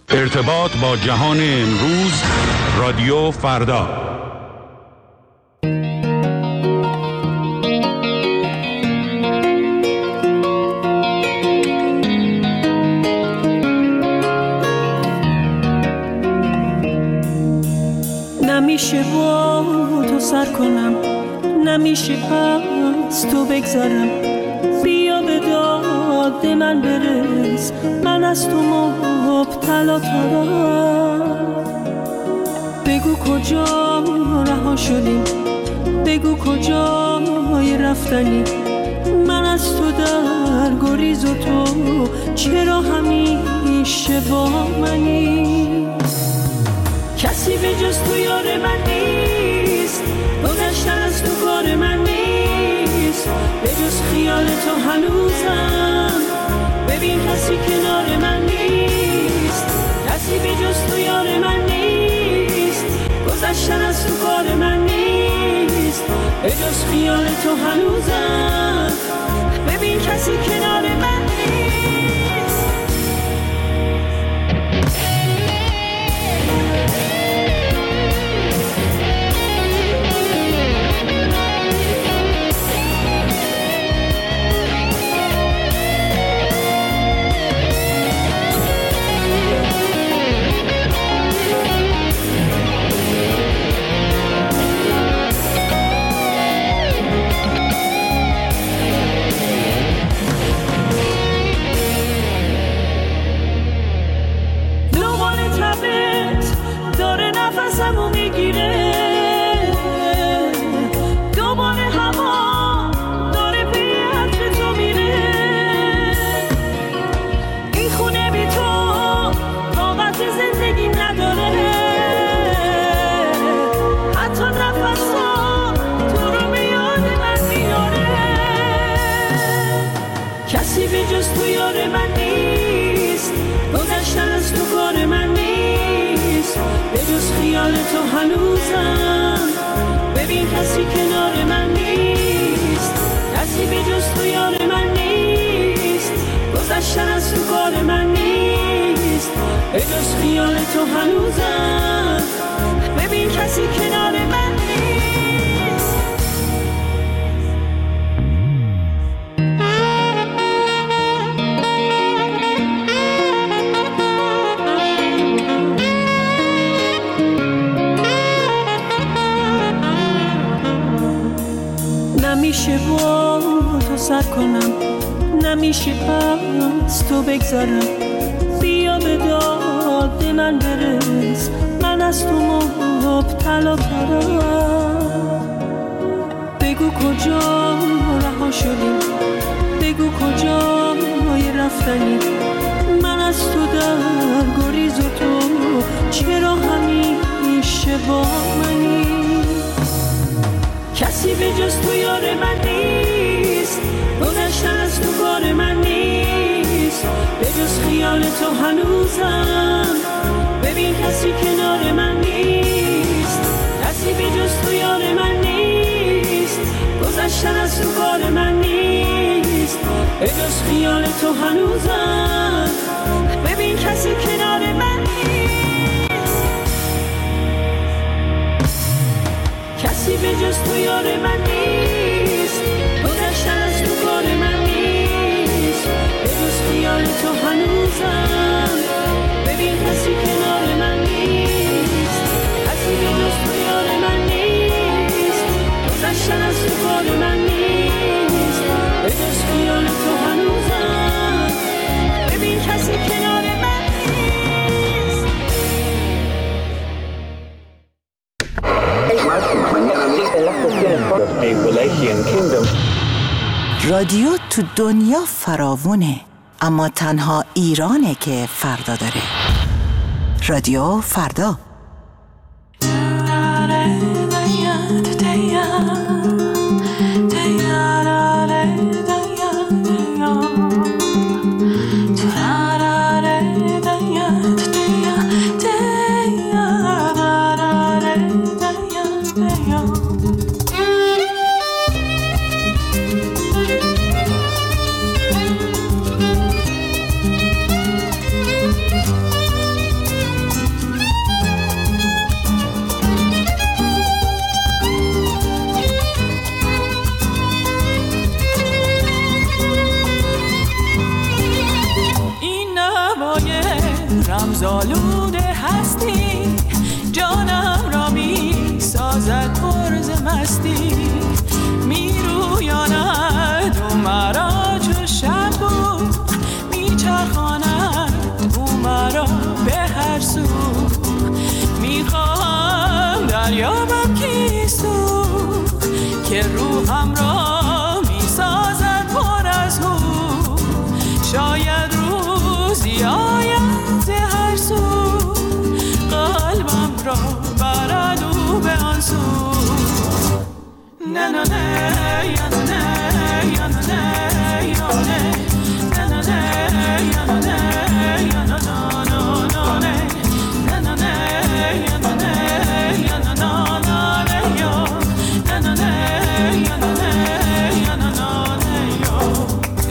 ارتباط با جهان امروز، رادیو فردا. نمیشه با تو سر کنم، نمیشه از تو بگذرم، بیا به داد من برس، من از تو مبتلا ترم. بگو کجا رها شدیم، بگو کجای رفتنی، من از تو در گریز و تو چرا همیشه با منی؟ کسی به جز تو یار من نیست، گذشتن از تو کار من نیست، به جز خیال تو هنوزم ببین کسی کنار من نیست، کسی به جز تو یار من نیست، گذشتن از تو کار من نیست، به جز خیال تو هنوزم ببین کسی کنار من نیست. نفسمو میگیره، دوباره هوا داره به عطر تو میره، این خونه بی تو طاقت زندگی نداره، حتی نفسا تو رو به یاد من میاره، کسی به جز تو یار من نیست، گذشتن از تو کار من نیست، به جز خیال تو هنوزم ببین کسی کنار من نیست، کسی به جز تو یار من نیست، گذشتن از تو کار من نیست، به جز خیال تو هنوزم ببین کسی کنار من نیست. نمیشه با تو سر کنم، نمیشه از تو بگذرم، بیا به داد من برس، من از تو مبتلا ترم. بگو کجا رها شدیم، بگو کجای رفتنی، من از تو در گریز و تو چرا همیشه با منی؟ کسی به جز تو یار من نیست، گذشتن از تو کار من نیست، به جز خیال تو هنوزم ببین کسی کنار من نیست، کسی به جز تو یار من نیست، گذشتن از تو کار من نیست، به جز خیال تو هنوزم ببین کسی کنار من نیست، کسی به جز تو یار من نیست، گذشتن از تو کار من نیست، به جز خیال تو هنوزم ببین کسی کنار من نیست، کسی به جز تو یار من نیست، گذشتن از تو کار من نیست، به جز خیال تو هنوزم ببین کسی کنار من نیست. رادیو تو دنیا فراوونه، اما تنها ایرانه که فردا داره. رادیو فردا. رمزآلوده هستی، جانم را می سازد پرز مستی، می رویاند او مرا چو شب بود، می چرخاند او مرا به هر سو، می خواهم دریابم کیست او که روحم را می سازد پر از هو، شاید روزی آید ز هر سو، قلبم را برد او به آن سو. نه نه نه یا نه یا نه یا نه نه نه نه یا نه یا نه نه نه نه نه یا نه یا نه نه یا نه نه یا نه یا نه یا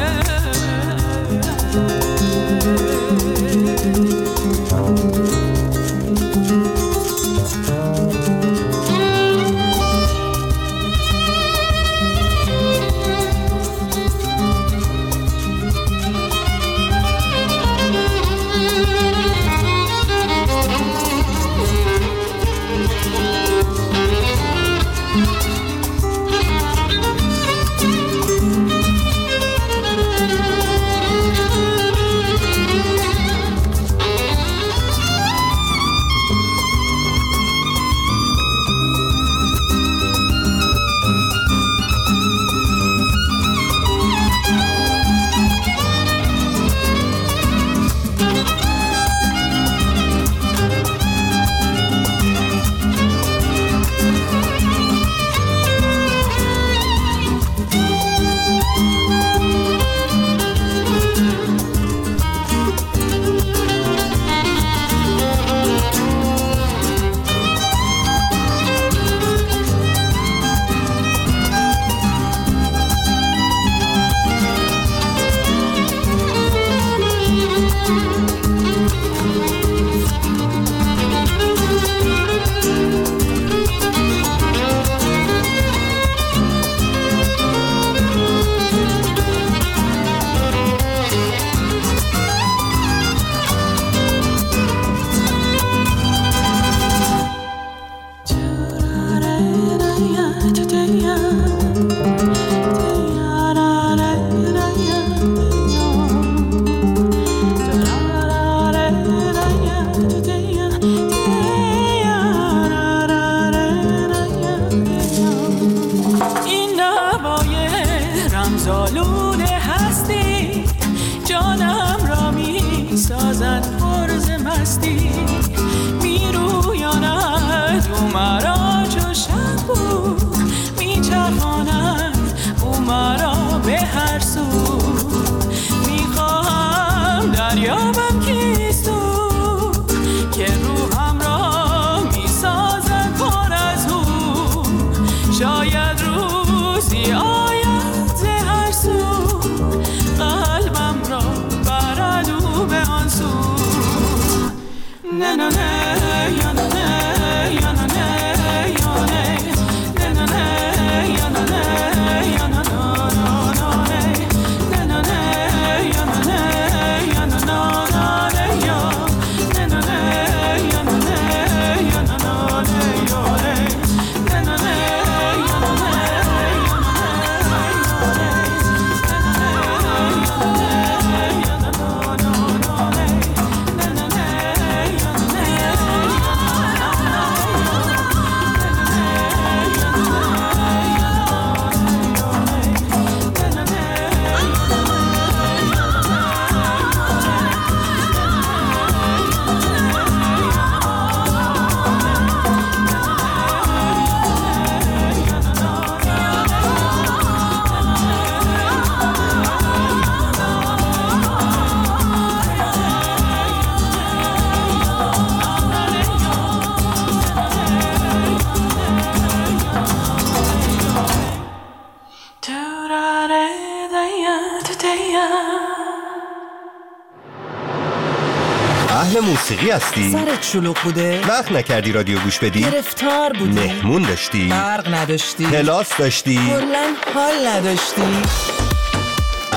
اهل موسیقی هستی؟ سرت شلوغ بوده؟ وقت نکردی رادیو گوش بدی؟ گرفتار بودی؟ مهمون داشتی؟ برق نداشتی؟ کلاس داشتی؟ کلاً حال نداشتی؟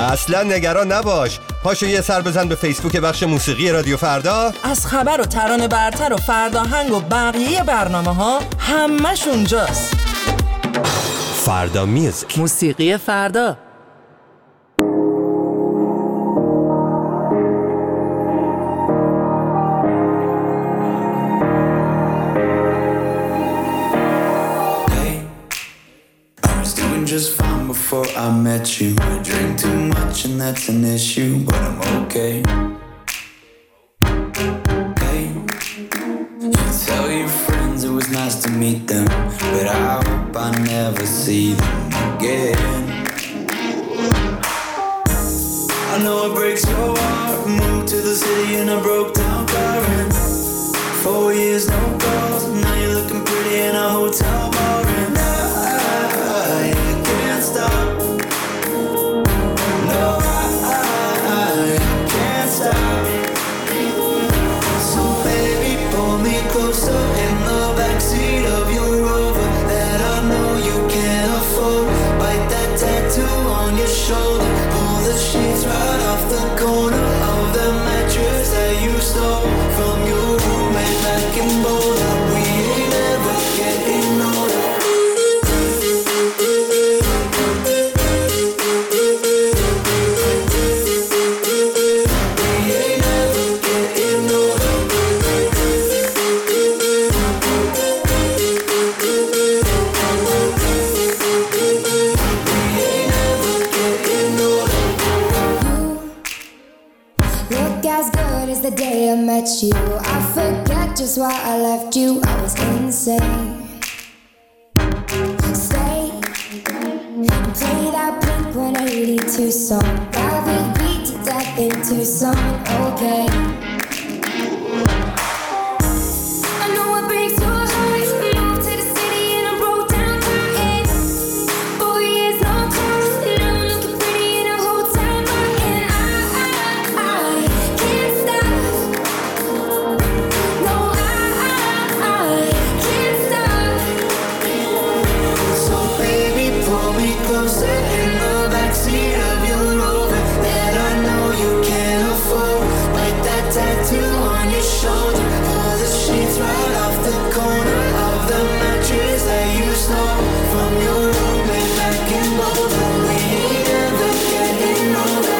اصلا نگران نباش. پاشو یه سر بزن به فیسبوک بخش موسیقی رادیو فردا. از خبر و ترانه برتر و فرداهنگ و بقیه برنامه ها همش اونجاست. فردا میوزیک، موسیقی فردا. Just fine before I met you. I drink too much and that's an issue, but I'm okay. Hey, you tell your friends it was nice to meet them, but I hope I never see them again. I know it breaks your heart. Moved to the city in a broke down car and 4 years no calls. Now you're looking pretty in a hotel bar and I can't stop. No, I can't stop. So baby, pull me closer in the backseat of your Rover that I know you can't afford. Bite that tattoo on your shoulder. Pull the sheets right off the corner of the mattress that you stole from your roommate back in Boulder. We ain't ever getting older. You, I forget just why I left you. I was insane. Stay and play that Blink-182 song. Drive me beat to death in Tucson. Okay. I know it breaks your heart. Moved to the city and I broke down crying. 4 years no calls. Now I'm looking pretty in a hotel bar and I can't stop. No, I can't stop. So baby, pull me closer in the backseat of your Rover that I know you can't afford. Like that tattoo on your shoulder. Pull the sheets right off the corner of the mattress that you stole from your roommate back in Boulder. We ain't ever getting older.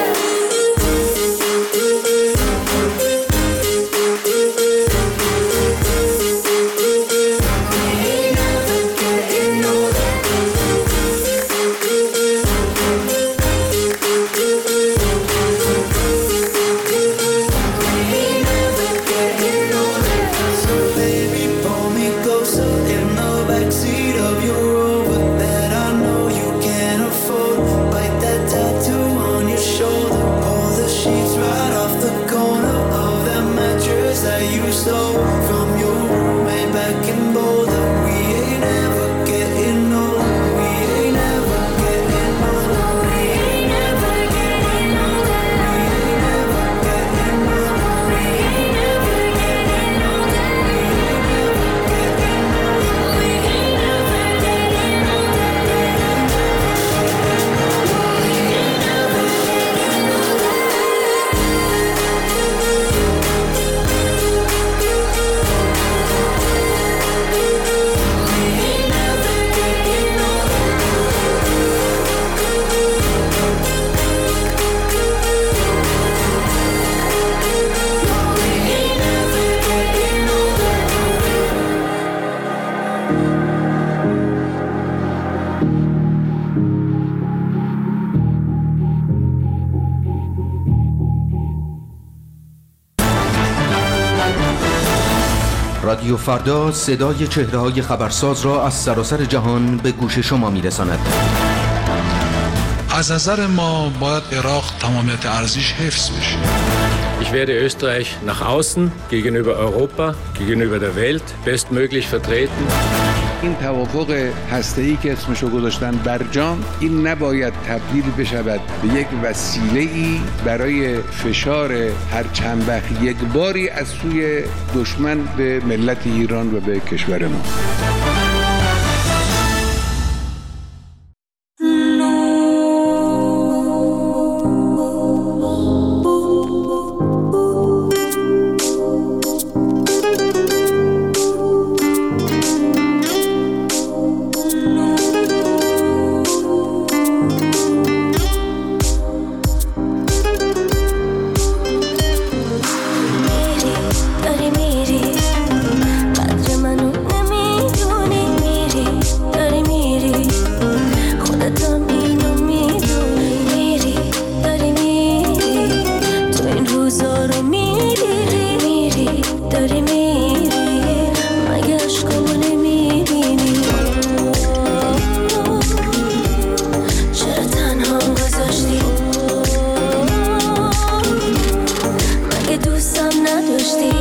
رادیو فردا صدای چهره‌های خبرساز را از سراسر جهان به گوش شما می‌رساند. از نظر ما باید عراق تمامیت ارزش حفظ بشه. Ich werde Österreich nach außen, gegenüber Europa, gegenüber der Welt bestmöglich vertreten. این توافق هسته‌ای که اسمشو گذاشتن برجام، این نباید تبدیل بشود به یک وسیله‌ای برای فشار هر چند وقت یک باری از سوی دشمن به ملت ایران و به کشور ما. داری میری مگه عشقامو نمیبینی چرا تنهام گذاشتی مگه دوستم نداشتی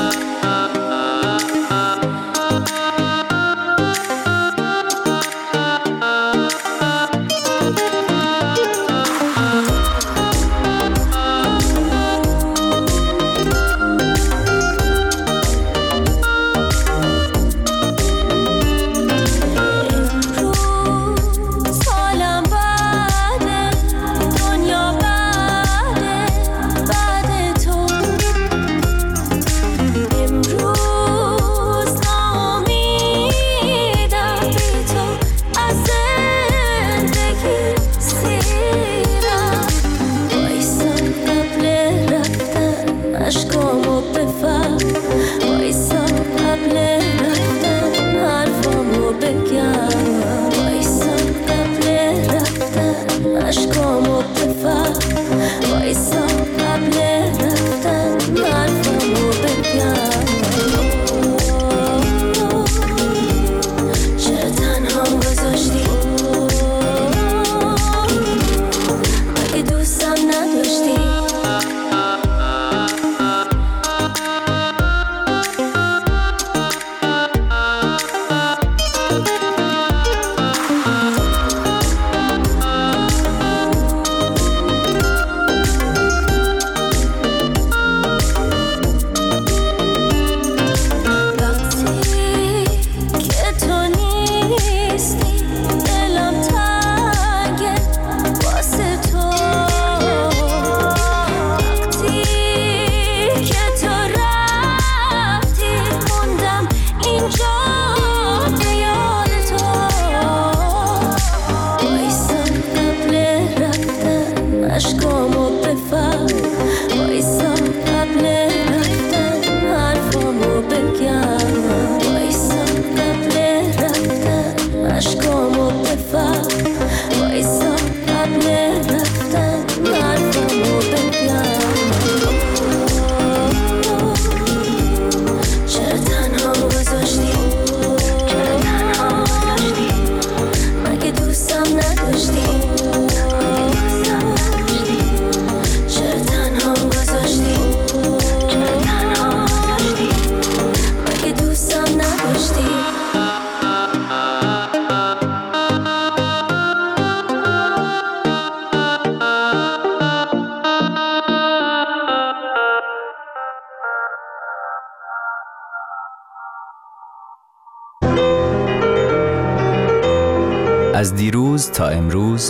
از دیروز تا امروز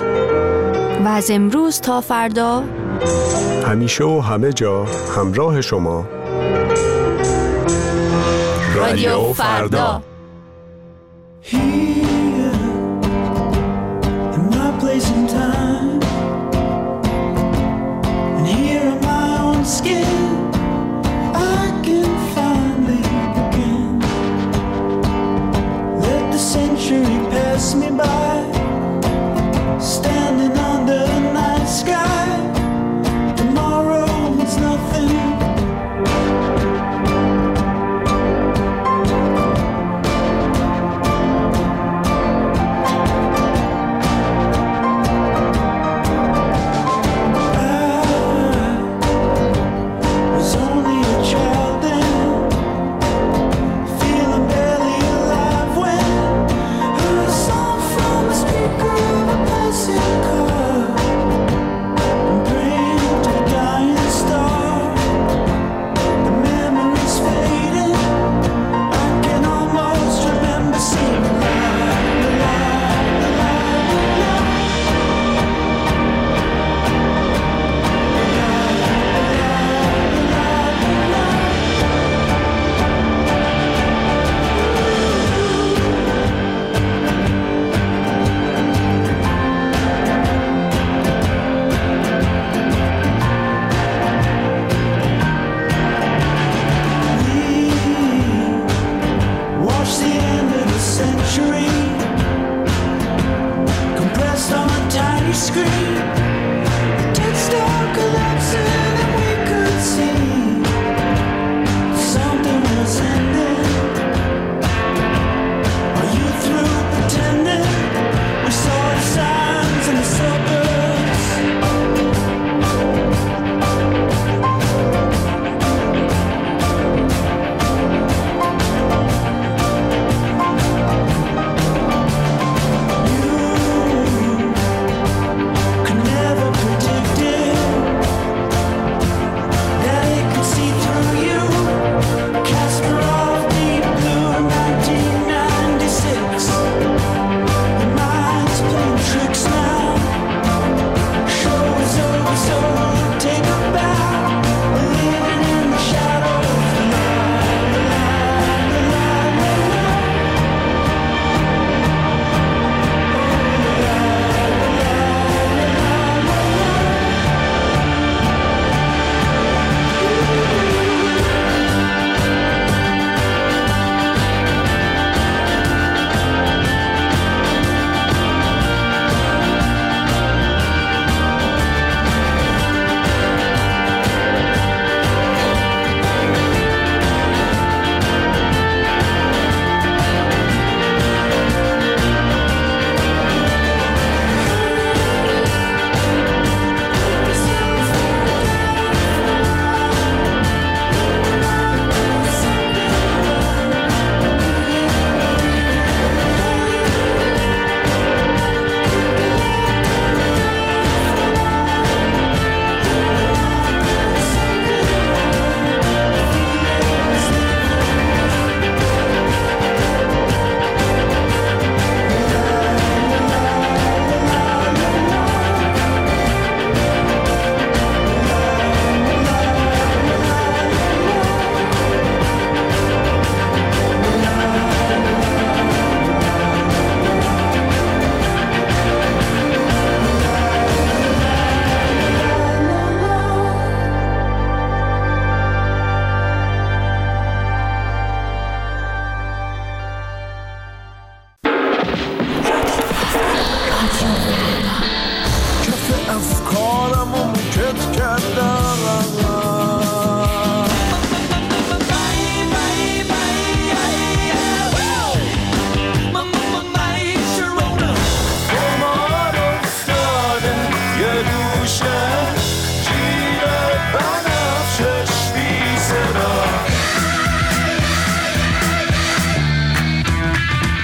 و از امروز تا فردا همیشه و همه جا همراه شما رادیو فردا.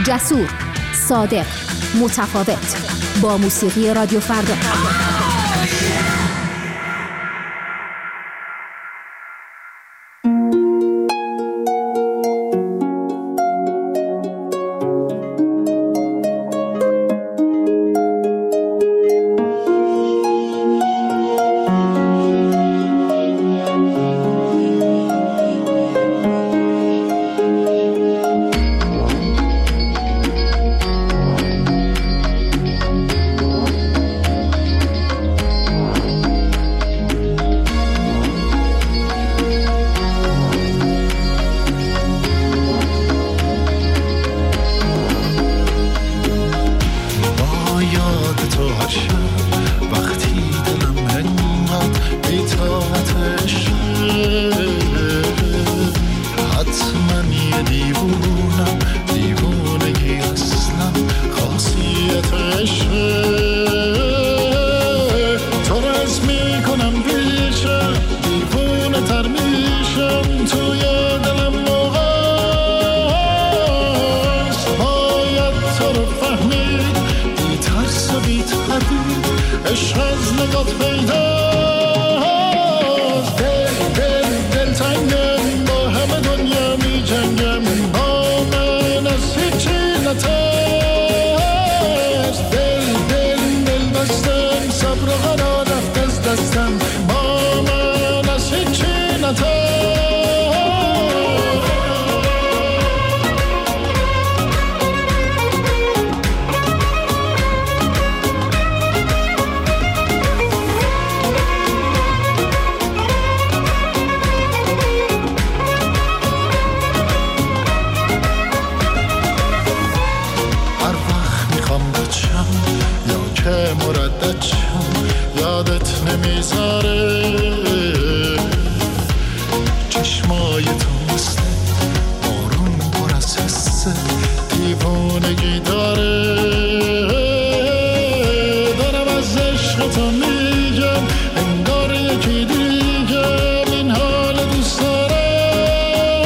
جسور، صادق، متفاوت. با موسیقی رادیو فردا.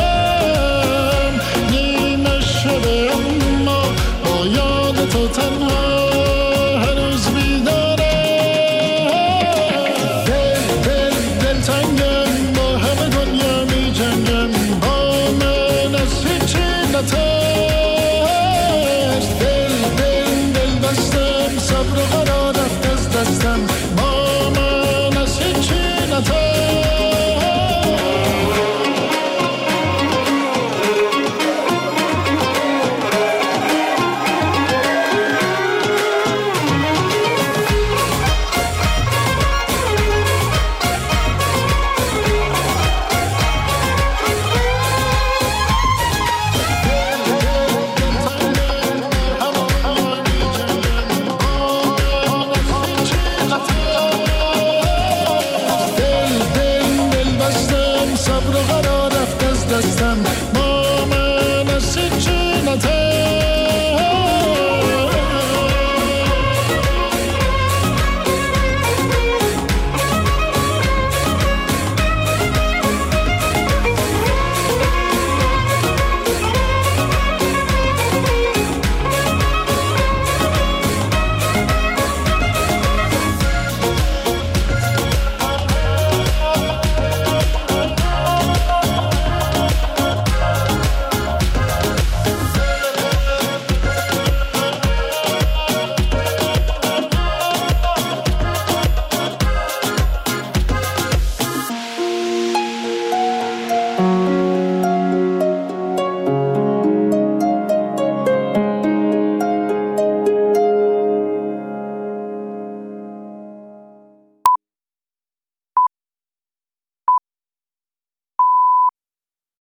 تو تنها